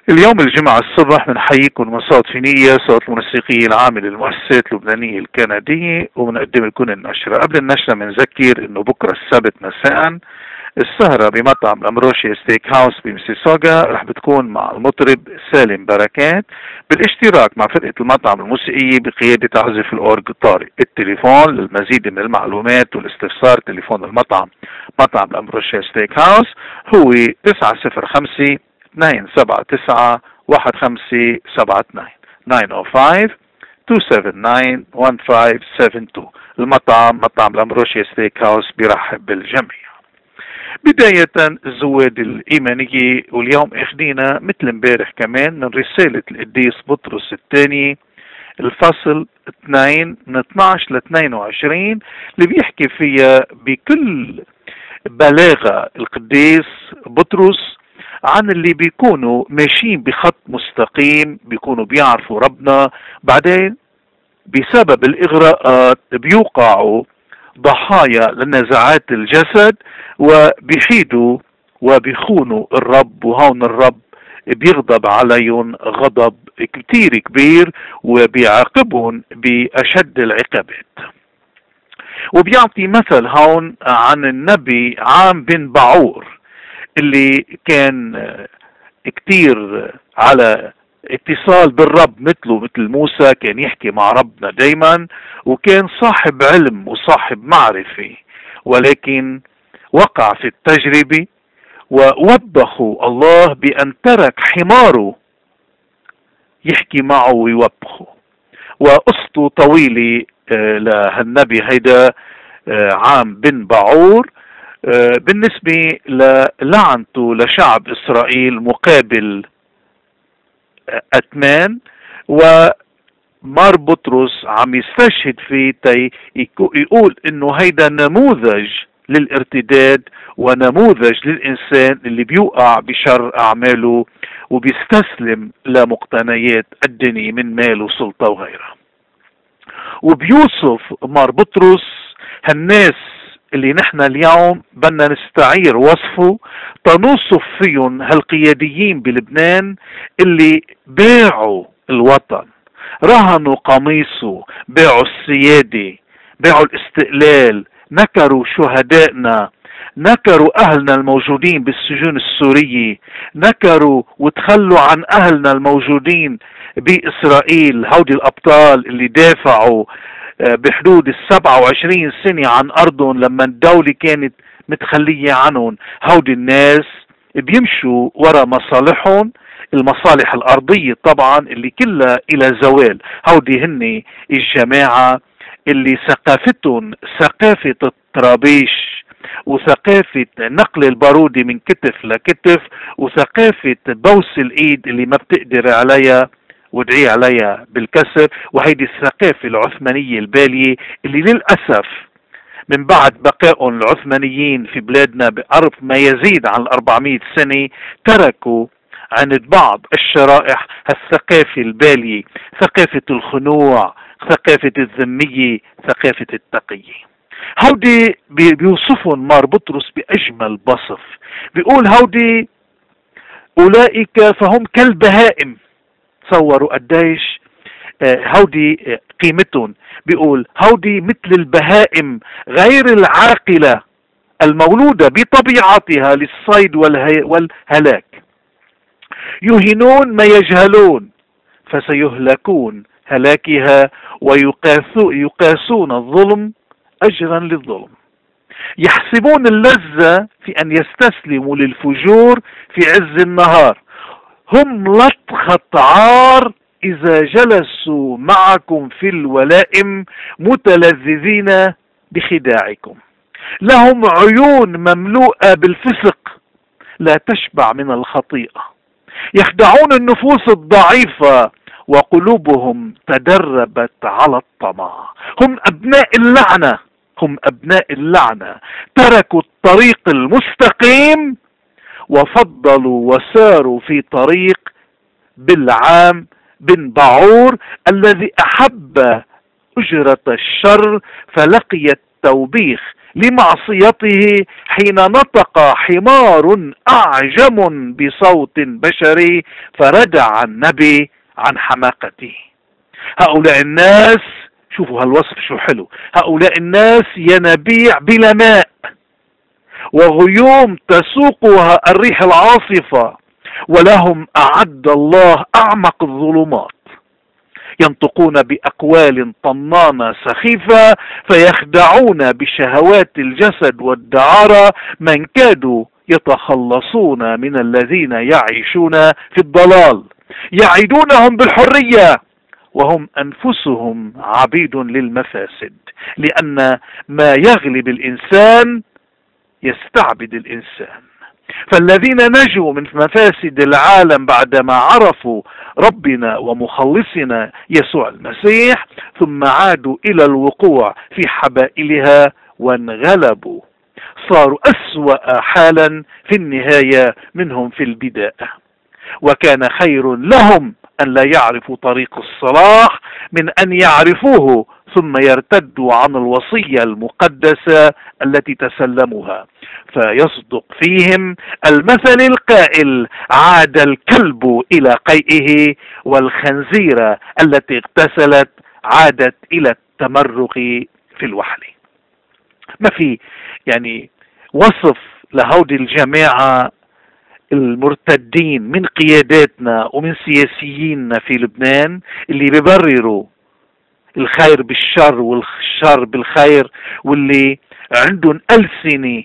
اليوم الجمعة الصبح بنحييكم من صوت فينية، صوت الموسيقية العامل للمؤسسات اللبنانية الكندية، وبنقدم لكم النشرة. قبل النشرة بنذكر انه بكرة السبت مساء السهرة بمطعم الأمروشي ستيك هاوس بمسيسوغا رح بتكون مع المطرب سالم بركات بالاشتراك مع فرقة المطعم الموسيقية بقيادة عازف الأورج طارق. التليفون للمزيد من المعلومات والاستفسار تليفون المطعم مطعم الأمروشي ستيك هاوس هو 905 279 1572 905 279 1572. المطعم مطعم الأمروشي ستيك هاوس بيرحب بالجميع. بداية الزواد الإيمانية، واليوم اخدينا مثل امبارح كمان من رسالة القديس بطرس الثاني الفصل 2 من 12 ل 22 اللي بيحكي فيها بكل بلاغة القديس بطرس عن اللي بيكونوا ماشيين بخط مستقيم، بيكونوا بيعرفوا ربنا، بعدين بسبب الإغراءات بيوقعوا ضحايا لنزعات الجسد وبيحيدوا وبيخونوا الرب، وهون الرب بيغضب عليهم غضب كتير كبير وبيعاقبهم بأشد العقابات. وبيعطي مثل هون عن النبي عام بن بعور اللي كان كتير على اتصال بالرب مثله مثل موسى، كان يحكي مع ربنا دايما وكان صاحب علم وصاحب معرفة، ولكن وقع في التجربة ووبخه الله بأن ترك حماره يحكي معه ويوبخه. وقصته طويلة لهالنبي هيدا عام بن بعور بالنسبة للعنته لشعب إسرائيل مقابل أتمان، ومار بطرس عم يستشهد فيه يقول انه هيدا نموذج للارتداد ونموذج للإنسان اللي بيوقع بشر أعماله وبيستسلم لمقتنيات الدنيا من مال وسلطة وغيرها. وبيوصف مار بطرس هالناس اللي نحن اليوم بدنا نستعير وصفه تنوصف فيهم هالقياديين بلبنان اللي باعوا الوطن، رهنوا قميصه، باعوا السيادة، باعوا الاستقلال، نكروا شهدائنا، نكروا أهلنا الموجودين بالسجون السورية، نكروا وتخلوا عن أهلنا الموجودين بإسرائيل، هودي الأبطال اللي دافعوا بحدود 27 سنة عن أرضهم لما الدولة كانت متخلية عنهم. هودي الناس بيمشوا ورا مصالحهم، المصالح الأرضية طبعا اللي كلها إلى زوال. هودي هن الجماعة اللي ثقافتهم ثقافة الطرابيش وثقافة نقل البارودة من كتف لكتف وثقافة بوس الإيد اللي ما بتقدر عليها وادعي عليها بالكسر، وهيدي الثقافة العثمانية البالية اللي للأسف من بعد بقائهم العثمانيين في بلادنا بقرب ما يزيد عن 400 سنة تركوا عند بعض الشرائح الثقافة البالية، ثقافة الخنوع، ثقافة الذمية، ثقافة التقية. هودي بيوصفهم مار بطرس بأجمل وصف، بيقول هودي أولئك فهم كالبهائم. تصوروا قديش هودي قيمتهم. بيقول هودي مثل البهائم غير العاقلة المولودة بطبيعتها للصيد والهلاك، يهينون ما يجهلون فسيهلكون هلاكها، ويقاسون الظلم أجرا للظلم، يحسبون اللذة في أن يستسلموا للفجور في عز النهار، هم لطخة عار إذا جلسوا معكم في الولائم متلذذين بخداعكم، لهم عيون مملوءة بالفسق لا تشبع من الخطيئة، يخدعون النفوس الضعيفة وقلوبهم تدربت على الطمع، هم أبناء اللعنة، هم أبناء اللعنة، تركوا الطريق المستقيم وفضلوا وساروا في طريق بالعام بن بعور الذي أحب أجرة الشر فلقي التوبيخ لمعصيته حين نطق حمار أعجم بصوت بشري فردع النبي عن حماقته. هؤلاء الناس، شوفوا هالوصف شو حلو، هؤلاء الناس ينابيع بلا ماء وغيوم تسوقها الريح العاصفة، ولهم أعد الله أعمق الظلمات، ينطقون بأقوال طنانة سخيفة فيخدعون بشهوات الجسد والدعارة من كادوا يتخلصون من الذين يعيشون في الضلال، يعيدونهم بالحرية وهم أنفسهم عبيد للمفاسد، لأن ما يغلب الإنسان يستعبد الإنسان. فالذين نجوا من مفاسد العالم بعدما عرفوا ربنا ومخلصنا يسوع المسيح ثم عادوا إلى الوقوع في حبائلها وانغلبوا، صاروا أسوأ حالا في النهاية منهم في البداية. وكان خير لهم أن لا يعرفوا طريق الصلاح من أن يعرفوه ثم يرتدوا عن الوصية المقدسة التي تسلموها، فيصدق فيهم المثل القائل: عاد الكلب إلى قيئه والخنزيرة التي اغتسلت عادت إلى التمرغ في الوحل. ما في يعني وصف لهودي الجماعة المرتدين من قياداتنا ومن سياسييننا في لبنان اللي بيبرروا الخير بالشر والشر بالخير، واللي عندهم ألسنة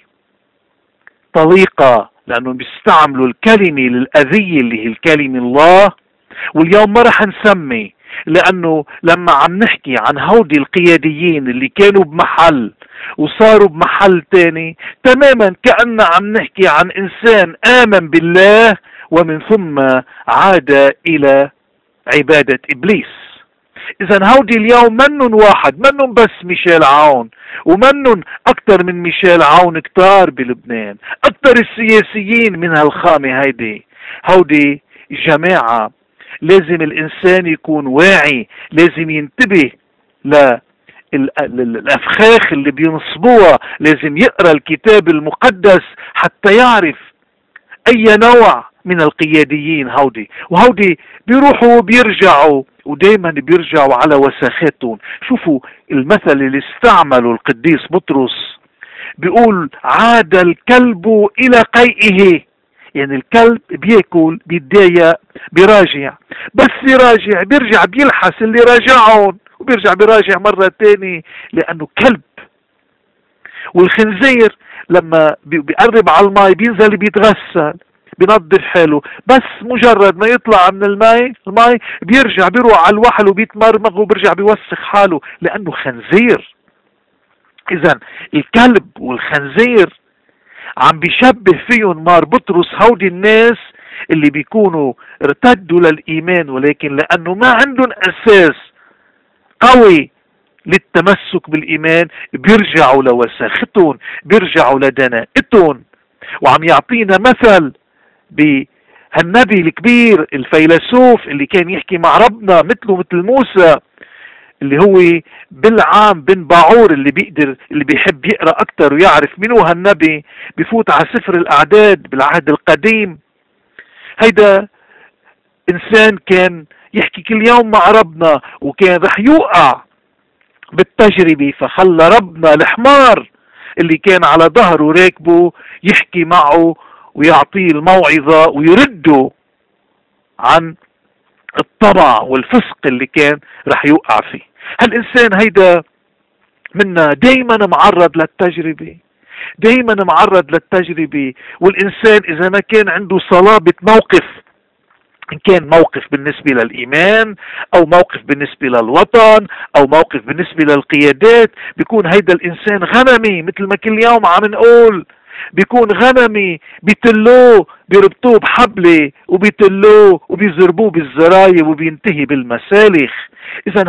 طليقة لأنهم بيستعملوا الكلمة للأذية اللي هي الكلمة الله. واليوم ما رح نسمي، لأنه لما عم نحكي عن هودي القياديين اللي كانوا بمحل وصاروا بمحل تاني تماما، كأننا عم نحكي عن إنسان آمن بالله ومن ثم عاد إلى عبادة إبليس. إذا هودي اليوم منن واحد، منن بس ميشيل عون، ومنن أكتر من ميشيل عون كتار بلبنان، أكتر السياسيين من هالخامة هيدي. هودي جماعة لازم الإنسان يكون واعي، لازم ينتبه للأفخاخ اللي بينصبوها، لازم يقرأ الكتاب المقدس حتى يعرف أي نوع من القياديين هودي. وهودي بيروحوا وبيرجعوا ودايما بيرجعوا على وساختهم. شوفوا المثل اللي استعمله القديس بطرس، بيقول: عاد الكلب إلى قيئه، يعني الكلب بياكل بيتضايق بيراجع، بس يراجع بيرجع بيلحس اللي راجعهم وبيرجع بيراجع مرة تاني لأنه كلب. والخنزير لما بيقرب على الماء بينزل بيتغسل بينظف حاله، بس مجرد ما يطلع من الماء بيرجع بيروح على الوحل وبيتمرمغ وبيرجع بيوسخ حاله لأنه خنزير. إذا الكلب والخنزير عم بيشبه فيهم مار بطرس هودي الناس اللي بيكونوا ارتدوا للإيمان، ولكن لأنه ما عندهم أساس قوي للتمسك بالإيمان بيرجعوا لوساختهم، بيرجعوا لدناءتهم. وعم يعطينا مثل بهالنبي الكبير الفيلسوف اللي كان يحكي مع ربنا مثله مثل موسى، اللي هو بالعام بن باعور، اللي بيحب يقرأ أكتر ويعرف منو هالنبي بفوت على سفر الأعداد بالعهد القديم. هيدا إنسان كان يحكي كل يوم مع ربنا وكان رح يوقع بالتجربة، فخلى ربنا الحمار اللي كان على ظهره راكبه يحكي معه ويعطيه الموعظة ويرده عن الطمع والفسق اللي كان رح يوقع فيه. هالإنسان هيدا منا دايما معرض للتجربة، دايما معرض للتجربة. والإنسان إذا ما كان عنده صلابة موقف، إن كان موقف بالنسبة للإيمان أو موقف بالنسبة للوطن أو موقف بالنسبة للقيادات، بيكون هيدا الإنسان غنمي مثل ما كل يوم عم نقول، بيكون غنمي بيتلوه بيربطوه بحبلة وبيتلوه وبيزربوه بالزراية وبينتهي بالمسالخ. إذا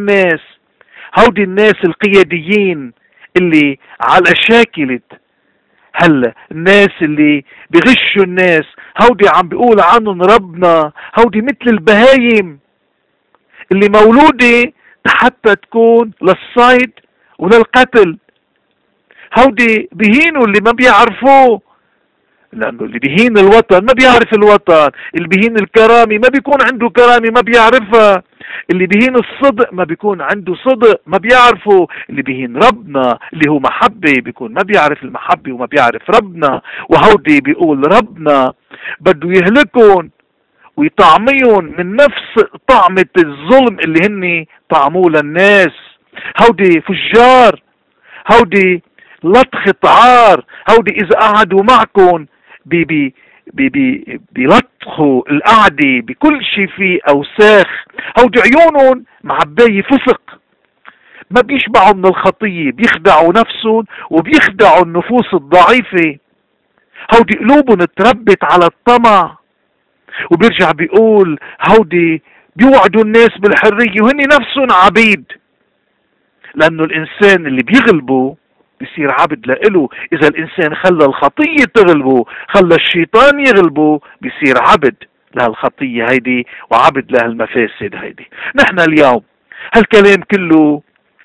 هودي الناس القياديين اللي على شاكلة هلا الناس اللي بغشوا الناس، هودي عم بيقول عنهم ربنا هودي مثل البهايم اللي مولودة حتى تكون للصيد وللقتل. هودي بيهينوا اللي ما بيعرفوه، لأنه اللي بيهين الوطن ما بيعرف الوطن، اللي بيهين الكرامة ما بيكون عنده كرامة ما بيعرفها، اللي بيهين الصدق ما بيكون عنده صدق ما بيعرفه، اللي بيهين ربنا اللي هو محبة بيكون ما بيعرف المحبة وما بيعرف ربنا. وهودي بيقول ربنا بده يهلكون ويطعميهم من نفس طعمة الظلم اللي هن طعموه للناس. هودي فجار، هودي لطخة عار، هودي إذا قعدوا معكم بي بي بي بي بيلطخوا القعدة بكل شيء فيه أوساخ. هودي عيونهم معباية فسق، ما بيشبعوا من الخطية، بيخدعوا نفسهم وبيخدعوا النفوس الضعيفة. هودي قلوبهم تربت على الطمع، وبيرجع بيقول هودي بيوعدوا الناس بالحرية وهن نفسهم عبيد، لأنه الإنسان اللي بيغلبه بيصير عبد لإله. إذا الإنسان خلى الخطية تغلبه، خلى الشيطان يغلبه، بيصير عبد لهالخطية هيدي وعبد لهالمفاسد هيدي. نحن اليوم هالكلام كله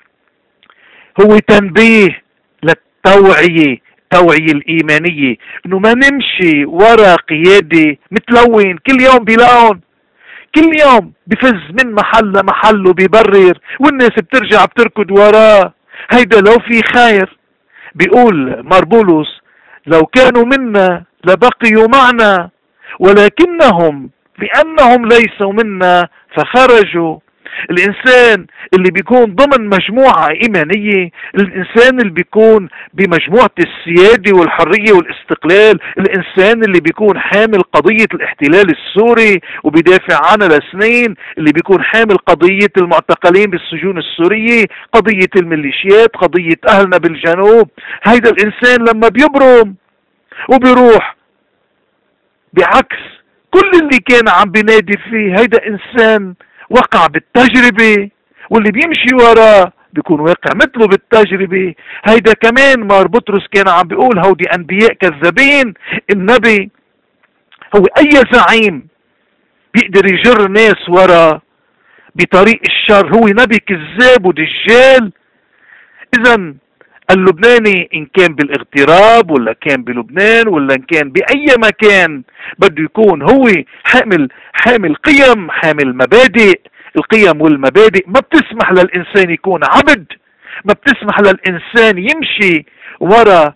هو تنبيه للتوعية، التوعية الإيمانية، إنه ما نمشي ورا قيادة متلون كل يوم بيلاقون، كل يوم بفز من محل لمحل وبيبرر والناس بترجع بتركض وراه. هيدا لو في خير، بيقول ماربولوس لو كانوا منا لبقيوا معنا، ولكنهم بأنهم ليسوا منا فخرجوا. الإنسان اللي بيكون ضمن مجموعة إيمانية، الإنسان اللي بيكون بمجموعة السيادة والحرية والاستقلال، الإنسان اللي بيكون حامل قضية الاحتلال السوري وبيدافع عنها لسنين، اللي بيكون حامل قضية المعتقلين بالسجون السورية، قضية الميليشيات، قضية أهلنا بالجنوب. هيدا الإنسان لما بيبرم وبيروح بعكس كل اللي كان عم بينادي فيه، هيدا إنسان وقع بالتجربة، واللي بيمشي وراه بيكون واقع مثله بالتجربة. هيدا كمان مار بطرس كان عم بيقول هودي أنبياء كذابين. النبي هو أي زعيم بيقدر يجر ناس وراه بطريق الشر هو نبي كذاب ودجال. إذا اللبناني إن كان بالاغتراب ولا كان بلبنان ولا إن كان بأي مكان بده يكون هو حامل قيم، حامل مبادئ. القيم والمبادئ ما بتسمح للإنسان يكون عبد، ما بتسمح للإنسان يمشي ورا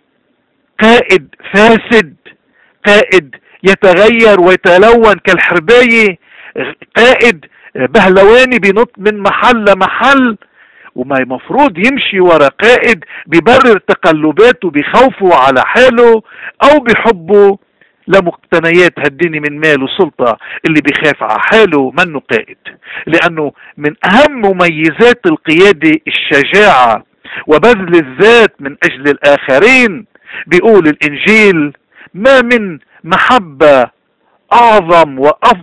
قائد فاسد، قائد يتغير ويتلون كالحرباية، قائد بهلواني بينط من محل لمحل. وما مفروض يمشي ورا قائد بيبرر تقلباته بخوفه على حاله او بحبه لمقتنيات هالدنيا من مال وسلطة. اللي بيخاف على حاله منه قائد، لانه من اهم مميزات القيادة الشجاعة وبذل الذات من اجل الاخرين. بيقول الانجيل ما من محبة اعظم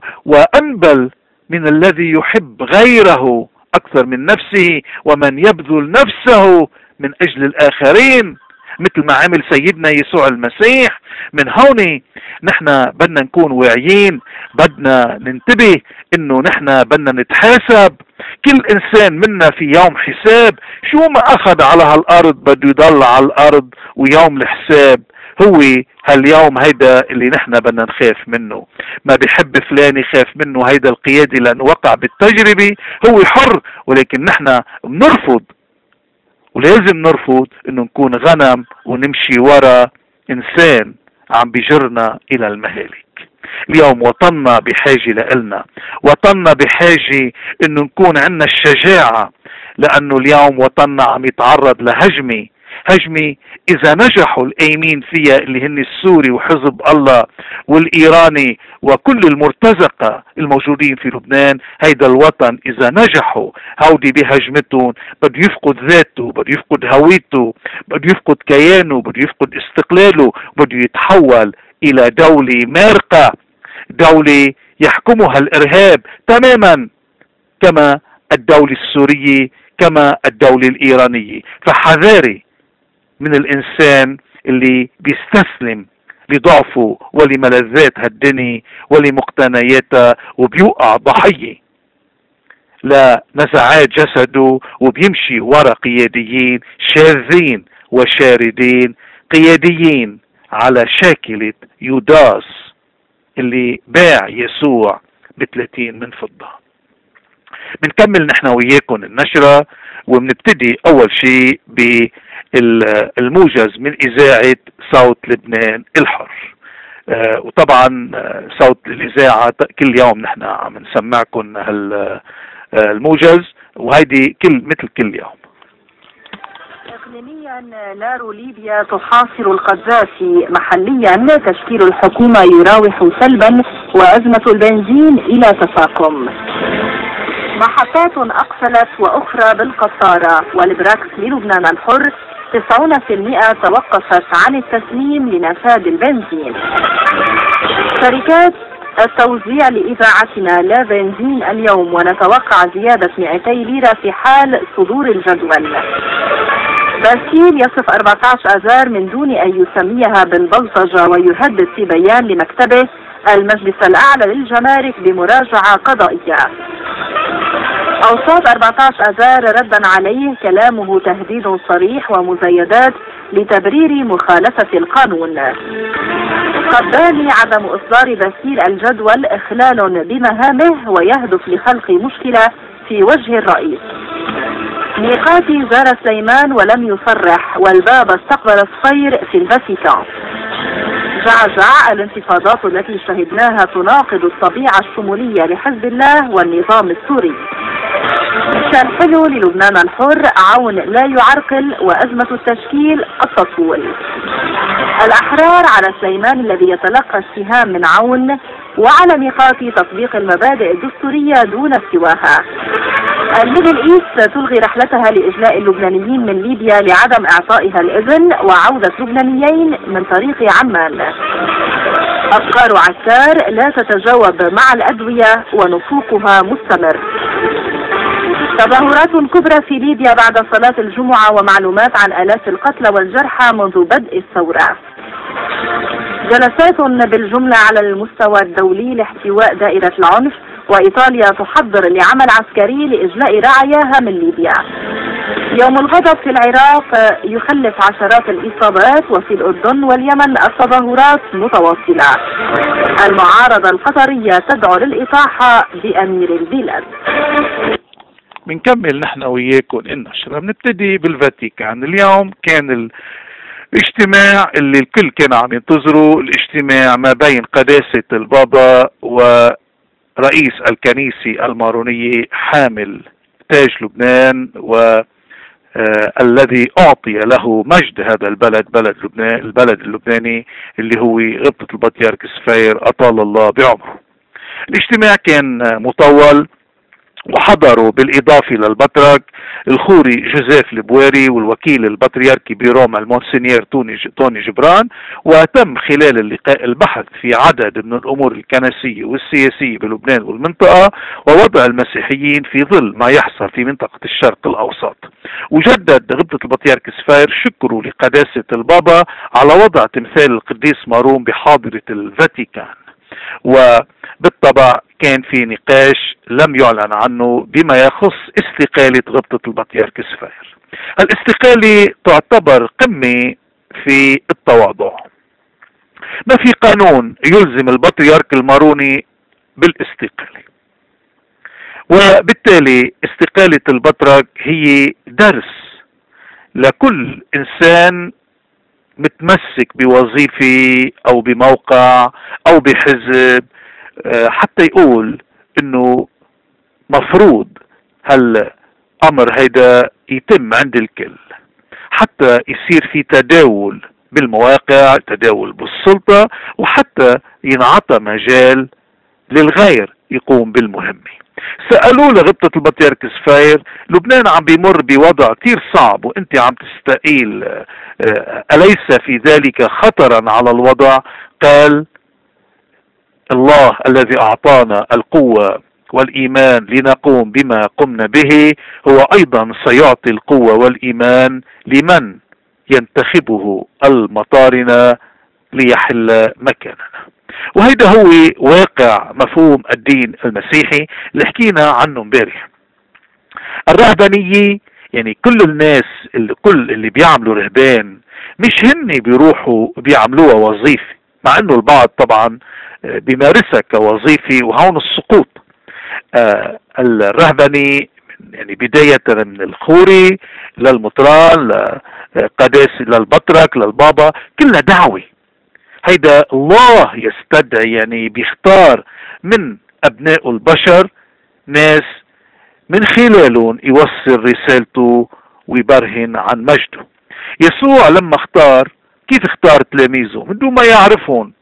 وانبل من الذي يحب غيره أكثر من نفسه، ومن يبذل نفسه من أجل الآخرين مثل ما عمل سيدنا يسوع المسيح. من هون نحن بدنا نكون واعيين، بدنا ننتبه إنه نحن بدنا نتحاسب. كل إنسان منا في يوم حساب، شو ما أخذ على هالأرض بده يضل على الأرض، ويوم الحساب هو هاليوم. هيدا اللي نحن بدنا نخاف منه. ما بيحب فلان يخاف منه هيدا القيادي لأنه وقع بالتجربة، هو حر، ولكن نحن بنرفض ولازم نرفض انه نكون غنم ونمشي ورا انسان عم بيجرنا الى المهالك. اليوم وطننا بحاجة لإلنا، وطننا بحاجة انه نكون عندنا الشجاعة، لانه اليوم وطننا عم يتعرض لهجمة. هجمة إذا نجحوا القايمين فيها اللي هن السوري وحزب الله والإيراني وكل المرتزقة الموجودين في لبنان، هيدا الوطن إذا نجحوا هودي بهجمتهم بده يفقد ذاته، بده يفقد هويته، بده يفقد كيانه، بده يفقد استقلاله، بده يتحول إلى دولة مارقة، دولة يحكمها الإرهاب تماما كما الدولة السورية، كما الدولة الإيرانية. فحذاري من الإنسان اللي بيستسلم لضعفه ولملذات هالدنيا ولمقتنياتها وبيوقع ضحية لنزعات جسده وبيمشي ورا قياديين شاذين وشاردين قياديين على شاكلة يوداس اللي باع يسوع ب30 من فضة. بنكمل نحن وياكم النشرة، وبنبتدي أول شيء بالموجز من إذاعة صوت لبنان الحر. وطبعا صوت الإذاعة كل يوم نحن عم نسمعكم الموجز، وهيدي مثل كل يوم. إقليميا نار ليبيا تحاصر القذافي، محليا تشكيل الحكومة يراوح سلبا وأزمة البنزين إلى تفاقم. محطات أقفلت وأخرى بالقطارة، والبراكس للبنان الحر 90% توقفت عن التسليم لنفاذ البنزين. شركات التوزيع لإذاعتنا لا بنزين اليوم، ونتوقع زيادة 200 ليرة في حال صدور الجدول. باسيل يصف 14 آذار من دون أن يسميها بالبلطجة، ويهدد في بيان لمكتبه المجلس الأعلى للجمارك بمراجعة قضائية. أوصاف 14 آذار ردا عليه كلامه تهديد صريح ومزايدات لتبرير مخالفة القانون. قباني عدم إصدار باسيل الجدول إخلال بمهامه ويهدف لخلق مشكلة في وجه الرئيس. ميقاتي زار سليمان ولم يصرح، والباب استقبل الصفير في الفاتيكان. جعجع الانتفاضات التي شهدناها تناقض الطبيعة الشمولية لحزب الله والنظام السوري. شرحله للبنان الحر عون لا يعرقل وأزمة التشكيل التطول. الأحرار على سليمان الذي يتلقى اتهام من عون، وعلى ميقاتي تطبيق المبادئ الدستورية دون سواها. الميدل إيست تلغي رحلتها لإجلاء اللبنانيين من ليبيا لعدم إعطائها الإذن وعودة لبنانيين من طريق عمان. أفكار عسار لا تتجاوب مع الأدوية ونفوقها مستمر. تظاهرات كبرى في ليبيا بعد صلاة الجمعة، ومعلومات عن آلاف القتلى والجرحى منذ بدء الثورة. جلسات بالجملة على المستوى الدولي لاحتواء دائرة العنف، وإيطاليا تحضر لعمل عسكري لإجلاء رعاياها من ليبيا. يوم الغضب في العراق يخلف عشرات الإصابات، وفي الأردن واليمن التظاهرات متواصلة. المعارضة القطرية تدعو للإطاحة بأمير البلاد. بنكمل نحن وياكم النشرة. بنبتدي بالفاتيكان. اليوم كان الاجتماع اللي الكل كان عم ينتظروا، الاجتماع ما بين قداسة البابا ورئيس الكنيسة المارونية حامل تاج لبنان، الذي أعطي له مجد هذا البلد، بلد لبنان، البلد اللبناني اللي هو غبطة البطريرك سفير أطال الله بعمره. الاجتماع كان مطول، وحضروا بالإضافة للبطرك الخوري جوزيف البواري والوكيل البطريركي بروما المونسينير توني جبران. وتم خلال اللقاء البحث في عدد من الأمور الكنسية والسياسية بلبنان والمنطقة، ووضع المسيحيين في ظل ما يحصل في منطقة الشرق الأوسط. وجدد غبطة البطريرك سفير شكره لقداسة البابا على وضع تمثال القديس مارون بحاضرة الفاتيكان، وبالطبع كان في نقاش لم يعلن عنه بما يخص استقالة غبطة البطريرك سفير. الاستقالة تعتبر قمة في التواضع. ما في قانون يلزم البطريرك الماروني بالاستقالة، وبالتالي استقالة البطرك هي درس لكل إنسان متمسك بوظيفة أو بموقع أو بحزب، حتى يقول إنه مفروض هالأمر هيدا يتم عند الكل، حتى يصير في تداول بالمواقع، تداول بالسلطة، وحتى ينعطى مجال للغير يقوم بالمهمة. سألوه لغبطة البطريرك سفير: لبنان عم بيمر بوضع كتير صعب وانت عم تستقيل، أليس في ذلك خطرا على الوضع؟ قال: الله الذي أعطانا القوة والإيمان لنقوم بما قمنا به هو أيضا سيعطي القوة والإيمان لمن ينتخبه المطارنة ليحل مكاننا. وهيدا هو واقع مفهوم الدين المسيحي اللي حكينا عنه امبارح. الرهبانية يعني كل الناس كل اللي بيعملوا رهبان مش هن بيروحوا بيعملوها وظيفة، مع انه البعض طبعا بيمارسها كوظيفة، وهون السقوط. الرهبنة يعني بداية من الخوري للمطران لقداسة للبطرك للبابا كلها دعوة. هيدا الله يستدعي، يعني بيختار من أبناء البشر ناس من خلالهم يوصل رسالته ويبرهن عن مجده. يسوع لما اختار، كيف اختار تلاميذه؟ من دون ما يعرفهم.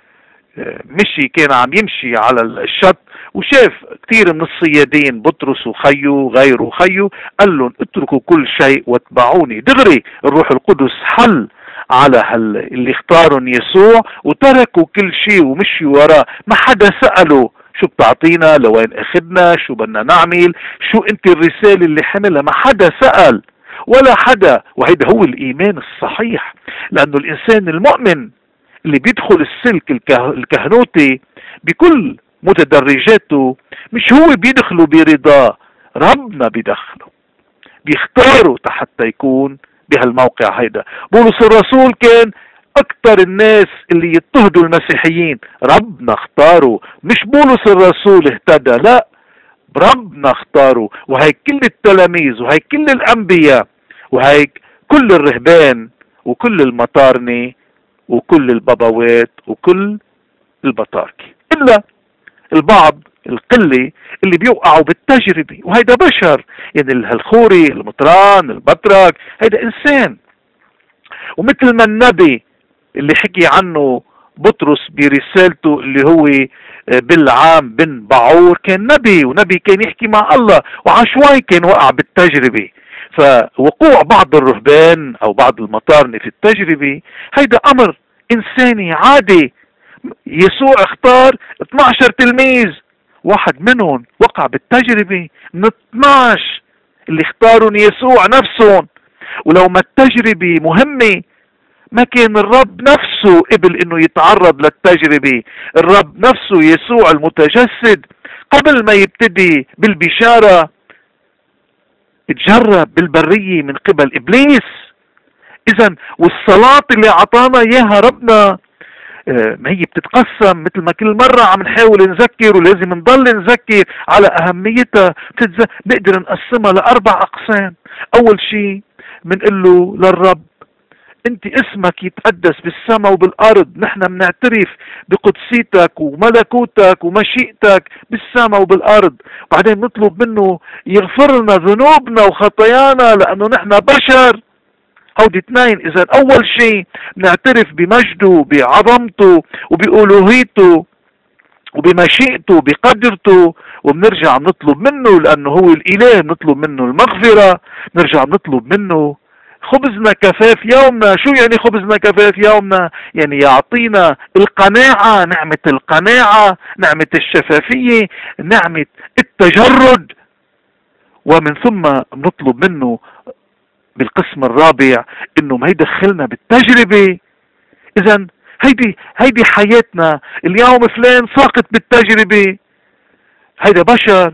مشي، كان عم يمشي على الشط وشاف كثير من الصيادين، بطرس وخيه وغيره وخيه، قال لهم اتركوا كل شيء واتبعوني. دغري الروح القدس حل على اللي اختارهم يسوع، وتركوا كل شيء ومشي وراه. ما حدا سأله شو بتعطينا، لوين اخدنا، شو بدنا نعمل، شو انت الرسالة اللي حملها. ما حدا سأل ولا حدا. وهيدا هو الإيمان الصحيح، لأنه الإنسان المؤمن اللي بيدخل السلك الكهنوتي بكل متدرجاته، مش هو بيدخله برضاه، ربنا بيدخله، بيختاره حتى يكون بهالموقع. هيدا بولس الرسول كان اكتر الناس اللي يضطهدوا المسيحيين، ربنا اختاره، مش بولس الرسول اهتدى، لا، ربنا اختاره. وهي كل التلاميذ، وهي كل الانبياء، وهي كل الرهبان، وكل المطارنة، وكل البابوات، وكل البطاركة، إلا البعض القلة اللي بيوقعوا بالتجربة. وهيدا بشر، يعني الخوري، المطران، البطرك، هيدا إنسان. ومثل ما النبي اللي حكي عنه بطرس برسالته اللي هو بالعام بن بعور، كان نبي، ونبي كان يحكي مع الله، وعشوائي كان وقع بالتجربة. فوقوع بعض الرهبان او بعض المطارنة في التجربة هيدا امر انساني عادي. يسوع اختار 12 تلميذ، واحد منهم وقع بالتجربة من 12 اللي اختارون يسوع نفسهم. ولو ما التجربة مهمة ما كان الرب نفسه قبل انه يتعرض للتجربة. الرب نفسه يسوع المتجسد قبل ما يبتدي بالبشارة اتجرب بالبرية من قبل ابليس. اذا والصلاة اللي عطانا اياها ربنا ما هي بتتقسم مثل ما كل مرة عم نحاول نذكر، ولازم نضل نذكر على اهميتها. نقدر نقسمها ل4 اقسام. اول شيء بنقول له للرب انت اسمك يتقدس بالسماء وبالارض، نحن بنعترف بقدسيتك وملكوتك ومشيئتك بالسماء وبالارض. بعدين نطلب منه يغفر لنا ذنوبنا وخطايانا لانه نحن بشر. هودي 2. اذا اول شيء بنعترف بمجده، بعظمته، وبألوهيته، وبمشيئته، بقدرته، وبنرجع نطلب منه لانه هو الاله. بنطلب منه المغفرة، نرجع نطلب منه خبزنا كفاف يومنا. شو يعني خبزنا كفاف يومنا؟ يعني يعطينا القناعة، نعمة القناعة، نعمة الشفافية، نعمة التجرد. ومن ثم نطلب منه بالقسم الرابع انه ما يدخلنا بالتجربة. اذا هيدي حياتنا. اليوم فلان ساقط بالتجربة، هيدا بشر.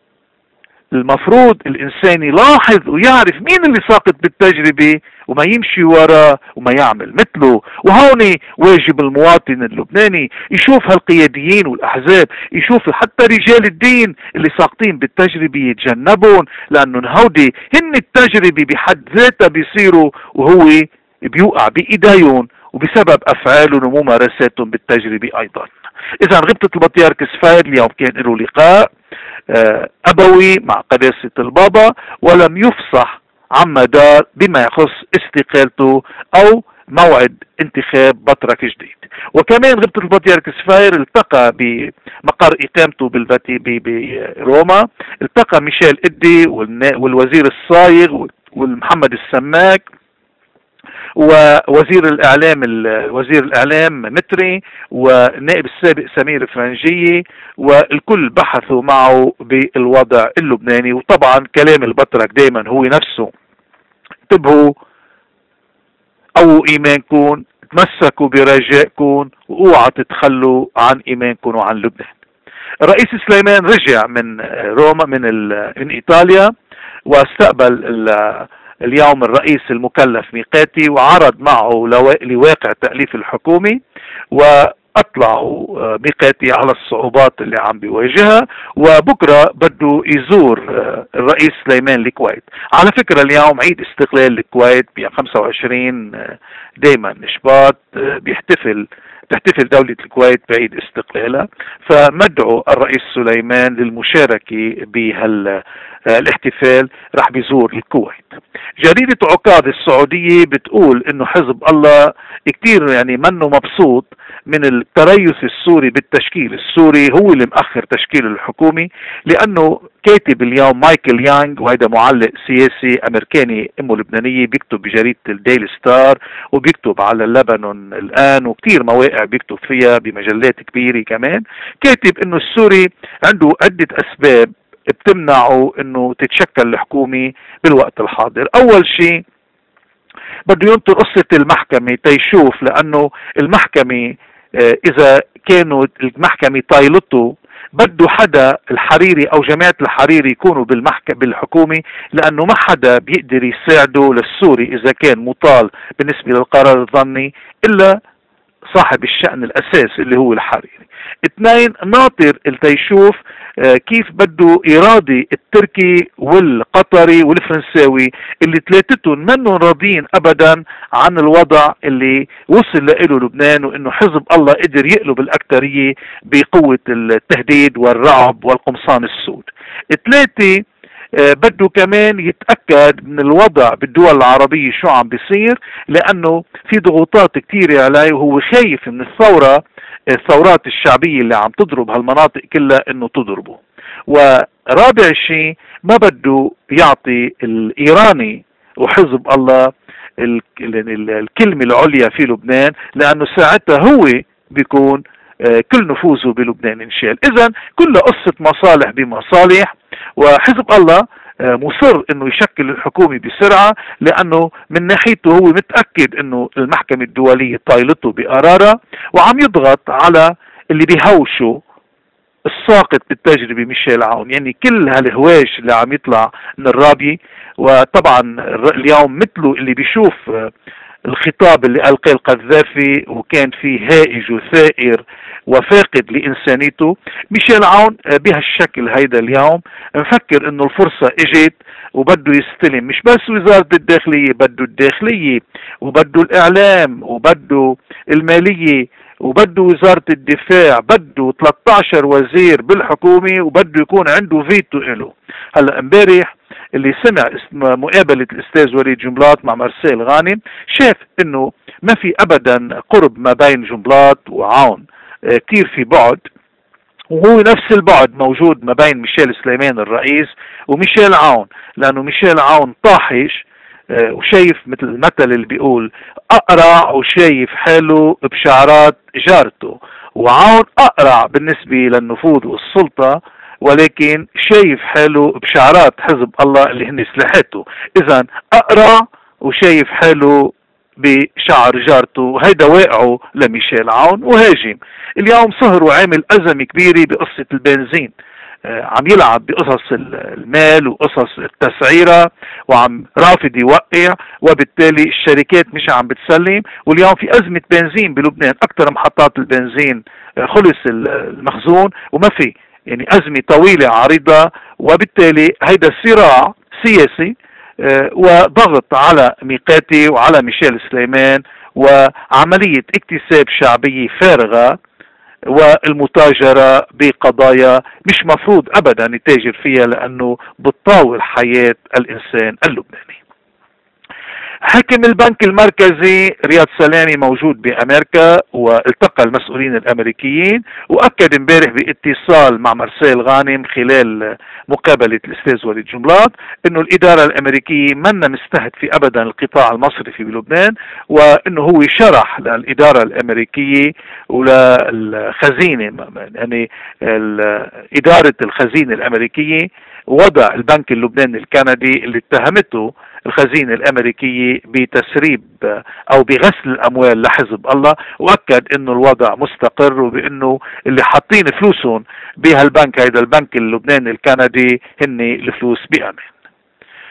المفروض الإنسان يلاحظ ويعرف مين اللي ساقط بالتجربة وما يمشي وراه وما يعمل مثله. وهون واجب المواطن اللبناني يشوف هالقياديين والأحزاب، يشوف حتى رجال الدين اللي ساقطين بالتجربة يتجنبون، لأنه هودي هن التجربة بحد ذاتها بيصيروا وهو بيوقع بإيديهم وبسبب أفعالهم وممارساتهم بالتجربة أيضا. إذا غبطة البطيارك سفاير اليوم كان له لقاء أبوي مع قداسة البابا، ولم يفصح عما دار بما يخص استقالته أو موعد انتخاب بطرك جديد. وكمان غبطة البطيارك سفاير التقى بمقر إقامته بروما، التقى ميشيل إدي والوزير الصايغ والمحمد السماك ووزير الإعلام متري والنائب السابق سمير فرنجية، والكل بحثوا معه بالوضع اللبناني. وطبعا كلام البطرك دائما هو نفسه: انتبهوا، قووا إيمانكم، تمسكوا برجائكم، واوعى تتخلوا عن إيمانكم وعن لبنان. الرئيس سليمان رجع من روما من إيطاليا، واستقبل اليوم الرئيس المكلف ميقاتي وعرض معه لواقع تأليف الحكومي، وأطلعوا ميقاتي على الصعوبات اللي عم بيواجهها، وبكرة بده يزور الرئيس سليمان الكويت. على فكرة اليوم عيد استقلال الكويت ب 25 دايما شباط تحتفل دولة الكويت بعيد استقلالها، فمدعو الرئيس سليمان للمشاركة بهالاحتفال، راح بيزور الكويت. جريدة عكاظ السعودية بتقول انه حزب الله كتير يعني منه مبسوط من التريث السوري بالتشكيل السوري، هو اللي مأخر تشكيل الحكومي، لأنه كاتب اليوم مايكل يانغ، وهذا معلق سياسي أمريكاني أمه لبنانية، بيكتب بجريدة الديلي ستار وبيكتب على لبنان الآن وكتير مواقع بيكتب فيها بمجلات كبيرة كمان، كاتب إنه السوري عنده عدة أسباب بتمنعه إنه تتشكل الحكومة بالوقت الحاضر. أول شيء بده ينطر قصة المحكمة تيشوف، لأنه المحكمة إذا كانوا المحكمة طايلته بده حدا الحريري أو جماعة الحريري يكونوا بالحكومة، لأنه ما حدا بيقدر يساعده للسوري إذا كان مطال بالنسبة للقرار الظني إلا صاحب الشأن الأساسي اللي هو الحريري. اثنين، ناطر التيشوف كيف بده يراضي التركي والقطري والفرنساوي اللي ثلاثتهم منهم راضين ابدا عن الوضع اللي وصل له لبنان، وانه حزب الله قدر يقلب الاكثريه بقوه التهديد والرعب والقمصان السود. ثلاثه، بده كمان يتأكد من الوضع بالدول العربية شو عم بيصير، لأنه في ضغوطات كتيرة عليه وهو خايف من الثورات الشعبية اللي عم تضرب هالمناطق كلها انه تضربه. ورابع شيء، ما بده يعطي الإيراني وحزب الله الكلمة العليا في لبنان، لأنه ساعتها هو بيكون كل نفوذه بلبنان انشال. إذا كلها قصة مصالح بمصالح، وحزب الله مصر انه يشكل الحكومة بسرعة، لانه من ناحيته هو متأكد انه المحكمة الدولية طايلته بقرارها، وعم يضغط على اللي بيهوشوا الساقط بالتجربة ميشيل عون، يعني كل هالهواج اللي عم يطلع من الرابية. وطبعا اليوم مثله اللي بيشوف الخطاب اللي ألقاه القذافي وكان فيه هائج وثائر وفاقد لإنسانيته، ميشيل عون بهالشكل هيدا اليوم مفكر انه الفرصة اجت وبده يستلم مش بس وزارة الداخلية، بده الداخلية وبده الإعلام وبده المالية وبده وزارة الدفاع، بده 13 وزير بالحكومة وبده يكون عنده فيتو له. هلا امبارح اللي سمع مقابلة الأستاذ وليد جنبلاط مع مرسيل غانم شاف انه ما في ابدا قرب ما بين جنبلاط وعون، كتير في بعد، وهو نفس البعد موجود ما بين ميشيل سليمان الرئيس وميشيل عون، لأنه ميشيل عون طاحش وشايف مثل المثل اللي بيقول أقرع وشايف حاله بشعرات جارته، وعون أقرع بالنسبة للنفوذ والسلطة ولكن شايف حاله بشعرات حزب الله اللي هن سلاحاته. إذا أقرع وشايف حاله بشعر جارته، هيدا واقعه لميشيل عون وهاجم. اليوم سهر وعامل أزمة كبيرة بقصة البنزين، عم يلعب بقصص المال وقصص التسعيرة وعم رافض يوقع، وبالتالي الشركات مش عم بتسلم، واليوم في أزمة بنزين بلبنان، أكثر محطات البنزين خلص المخزون وما في، يعني أزمة طويلة عريضة، وبالتالي هيدا صراع سياسي وضغط على ميقاتي وعلى ميشيل سليمان وعملية اكتساب شعبية فارغة والمتاجرة بقضايا مش مفروض أبدا يتاجر فيها، لأنه بتطاول حياة الإنسان اللبناني. حاكم البنك المركزي رياض سلامي موجود بأمريكا والتقى المسؤولين الأمريكيين، وأكد امبارح باتصال مع مرسيل غانم خلال مقابلة الأستاذ وليد جنبلاط إنه الإدارة الأمريكية منا مستهدفة أبدا القطاع المصرفي بلبنان، وإنه هو شرح للإدارة الأمريكية وللخزينة، يعني إدارة الخزينة الأمريكية، وضع البنك اللبناني الكندي اللي اتهمته الخزينة الأمريكية بتسريب أو بغسل الأموال لحزب الله، وأكد إنه الوضع مستقر وبإنه اللي حاطين فلوسهم بهالبنك، هيدا البنك اللبناني الكندي، هن الفلوس بأمان.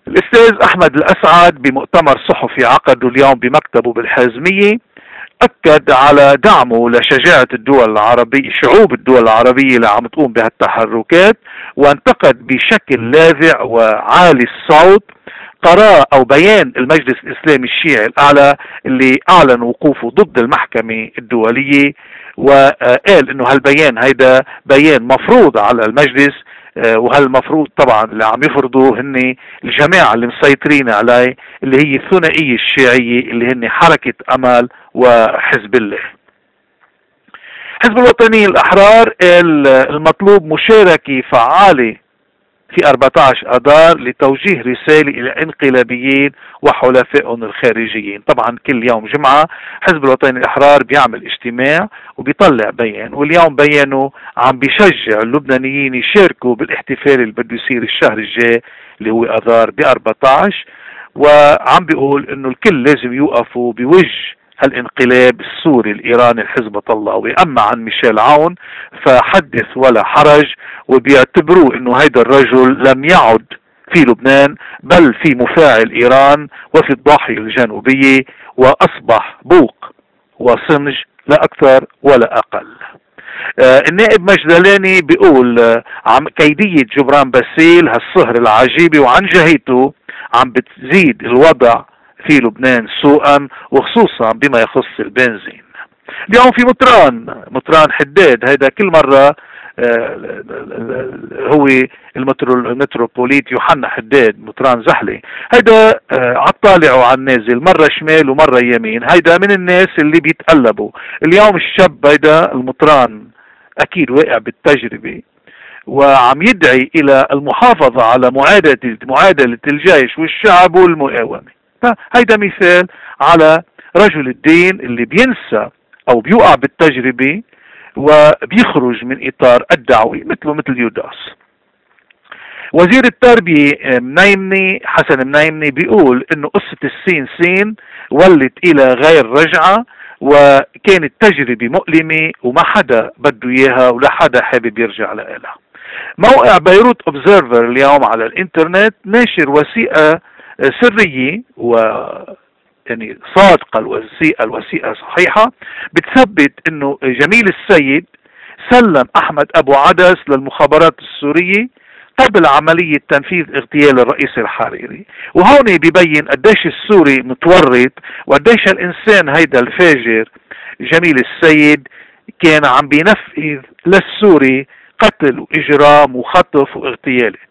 الأستاذ أحمد الأسعد بمؤتمر صحفي عقده اليوم بمكتبه بالحازمية أكد على دعمه لشجاعة الدول العربية، شعوب الدول العربية اللي عم تقوم بهالتحركات، وانتقد بشكل لاذع وعالي الصوت قرار أو بيان المجلس الإسلامي الشيعي الأعلى اللي أعلن وقوفه ضد المحكمة الدولية، وقال إنه هالبيان هيدا بيان مفروض على المجلس، وهالمفروض طبعا اللي عم يفرضوه هن الجماعة اللي مسيطرين عليه اللي هي الثنائية الشيعية اللي هن حركة أمل وحزب الله. حزب الوطني الأحرار المطلوب مشاركة فعالة في 14 أذار لتوجيه رسالة إلى انقلابيين وحلفائهم الخارجيين. طبعا كل يوم جمعة حزب الوطني الأحرار بيعمل اجتماع وبيطلع بيان، واليوم بيانوا عم بيشجع اللبنانيين يشاركوا بالاحتفال اللي بده يصير الشهر الجاي اللي هو أذار ب14، وعم بيقول انه الكل لازم يوقفوا بوجه الانقلاب السوري الإيراني الحزب الله. وأما عن ميشيل عون فحدث ولا حرج، وبيعتبروه انه هيدا الرجل لم يعد في لبنان بل في مفاعل إيران وفي الضاحية الجنوبية، وأصبح بوق وصنج لا أكثر ولا أقل. النائب مجدلاني بيقول عم كيدية جبران باسيل هالصهر العجيبة وعن جهيته عم بتزيد الوضع في لبنان سوءا، وخصوصا بما يخص البنزين. اليوم في مطران حداد، هيدا كل مرة هو المتروبوليت يوحنا حداد مطران زحلي، هيدا عالطالع وعالنازل، مرة شمال ومرة يمين، هيدا من الناس اللي بيتقلبوا. اليوم الشاب هيدا المطران اكيد واقع بالتجربة وعم يدعي الى المحافظة على معادلة الجيش والشعب والمقاومة. هيدا مثال على رجل الدين اللي بينسى او بيوقع بالتجربة وبيخرج من اطار الدعوي مثل يوداس. وزير التربية حسن منيمني بيقول انه قصة السين سين ولت الى غير رجعة، وكانت تجربة مؤلمة وما حدا بده اياها ولا حدا حابب يرجع لها. موقع بيروت اوبزرفر اليوم على الانترنت ناشر وثيقة سرية يعني صادقة، الوثيقة صحيحة، بتثبت انه جميل السيد سلم احمد ابو عدس للمخابرات السورية قبل عملية تنفيذ اغتيال الرئيس الحريري. وهون بيبين قديش السوري متورط وقديش الانسان هيدا الفاجر جميل السيد كان عم بينفذ للسوري قتل واجرام وخطف واغتيالات.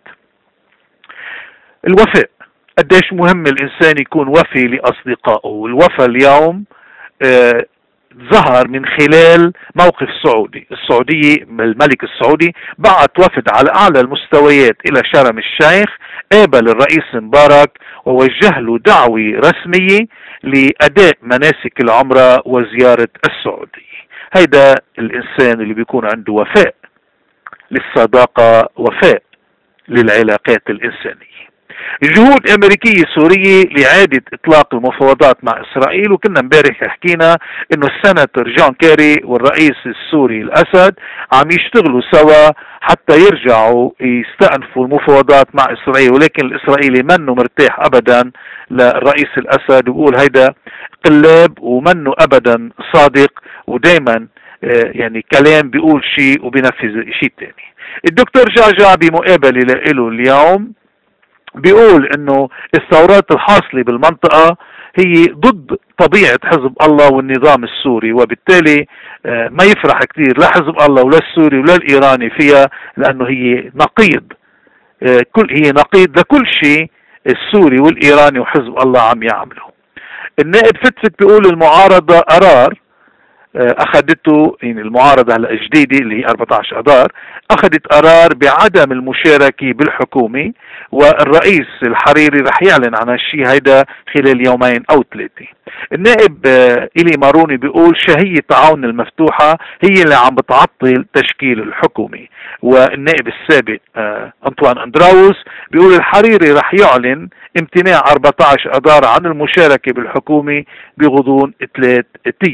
الوفاء، قديش مهم الانسان يكون وفي لاصدقائه، والوفاء اليوم ظهر من خلال موقف السعودية الملك السعودي بعت وفد على اعلى المستويات الى شرم الشيخ، قابل الرئيس مبارك ووجه له دعوة رسمية لاداء مناسك العمرة وزيارة السعودية. هيدا الانسان اللي بيكون عنده وفاء للصداقة، وفاء للعلاقات الانسانية. جهود امريكية سورية لإعادة اطلاق المفاوضات مع اسرائيل، وكنا امبارح حكينا انه السناتور جون كيري والرئيس السوري الاسد عم يشتغلوا سوا حتى يرجعوا يستأنفوا المفاوضات مع اسرائيل، ولكن الاسرائيلي منه مرتاح ابدا للرئيس الاسد، وبقول هيدا قلاب ومنه ابدا صادق، ودايما يعني كلام بيقول شيء وبينفذ شيء تاني. الدكتور جعجع بمقابلة له اليوم بيقول انه الثورات الحاصلة بالمنطقة هي ضد طبيعة حزب الله والنظام السوري، وبالتالي ما يفرح كثير لا حزب الله ولا السوري ولا الايراني فيها، لانه هي نقيض هي نقيض لكل شيء السوري والايراني وحزب الله عم يعمله. النائب فتفت بيقول المعارضة قرار اخذته، يعني المعارضة هلا الجديدة اللي هي 14 اذار اخذت قرار بعدم المشاركة بالحكومة، والرئيس الحريري رح يعلن عن هالشيء هيدا خلال يومين او 3. النائب إلي ماروني بيقول شهية تعاون المفتوحة هي اللي عم بتعطل تشكيل الحكومة. والنائب السابق أنطوان أندراوس بيقول الحريري رح يعلن امتناع 14 اذار عن المشاركة بالحكومة بغضون 3 أيام.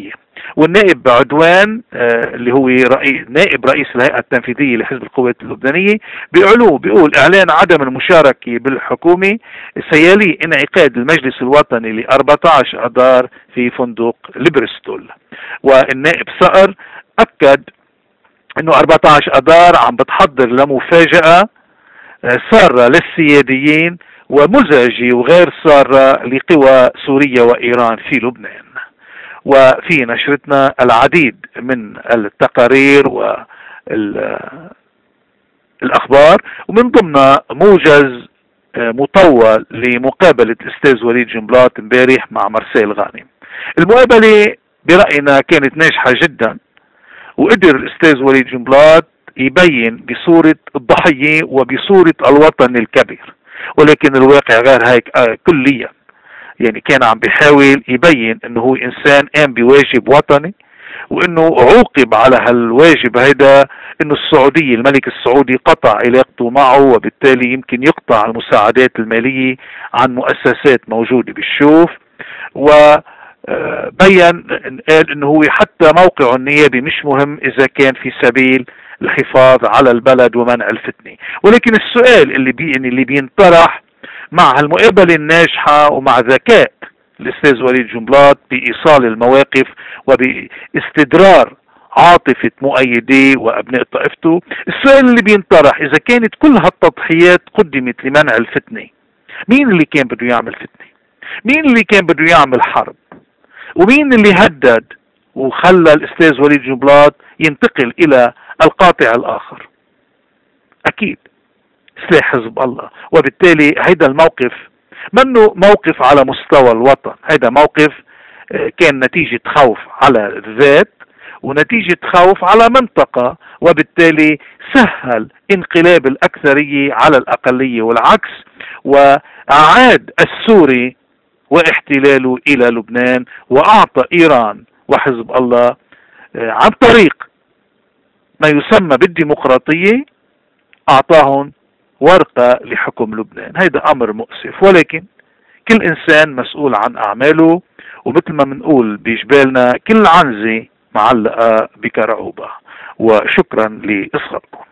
والنائب بعدوان اللي هو نائب رئيس الهيئة التنفيذية لحزب القوات اللبنانية بيقول إعلان عدم المشاركة بالحكومة سيلي انعقاد المجلس الوطني ل 14 أذار في فندق لبرستول. والنائب صقر أكد إنه 14 أذار عم بتحضر لمفاجأة سارة للسياديين ومزعجة وغير سارة لقوى سوريا وإيران في لبنان. وفي نشرتنا العديد من التقارير والأخبار، ومن ضمنها موجز مطول لمقابلة الأستاذ وليد جنبلاط امبارح مع مرسيل غانم. المقابلة برأينا كانت ناجحة جدا، وقدر الأستاذ وليد جنبلاط يبين بصورة الضحية وبصورة الوطن الكبير، ولكن الواقع غير هيك كليا. يعني كان عم بيحاول يبين انه هو انسان قام بواجب وطني، وانه عوقب على هالواجب هيدا انه السعودية الملك السعودي قطع علاقته معه، وبالتالي يمكن يقطع المساعدات المالية عن مؤسسات موجودة بالشوف. وبين قال انه هو حتى موقعه النيابي مش مهم اذا كان في سبيل الحفاظ على البلد ومنع الفتنة. ولكن السؤال اللي بينطرح مع هالمقابلة الناجحة ومع ذكاء الأستاذ وليد جنبلاط بإيصال المواقف وباستدرار عاطفة مؤيديه وأبناء طائفته، السؤال اللي بينطرح إذا كانت كل هالتضحيات قدمت لمنع الفتنة، مين اللي كان بده يعمل فتنة؟ مين اللي كان بده يعمل حرب؟ ومين اللي هدد وخلى الأستاذ وليد جنبلاط ينتقل إلى القاطع الآخر؟ أكيد سلاح حزب الله. وبالتالي هيدا الموقف منه موقف على مستوى الوطن، هيدا موقف كان نتيجة خوف على الذات ونتيجة خوف على منطقة، وبالتالي سهل انقلاب الأكثرية على الأقلية والعكس، وأعاد السوري واحتلاله إلى لبنان، وأعطى إيران وحزب الله عن طريق ما يسمى بالديمقراطية أعطاهم ورقة لحكم لبنان. هيدا أمر مؤسف، ولكن كل إنسان مسؤول عن أعماله، ومثل ما منقول بجبالنا كل عنزة معلقة بكرعوبة. وشكرا لإصغائكم.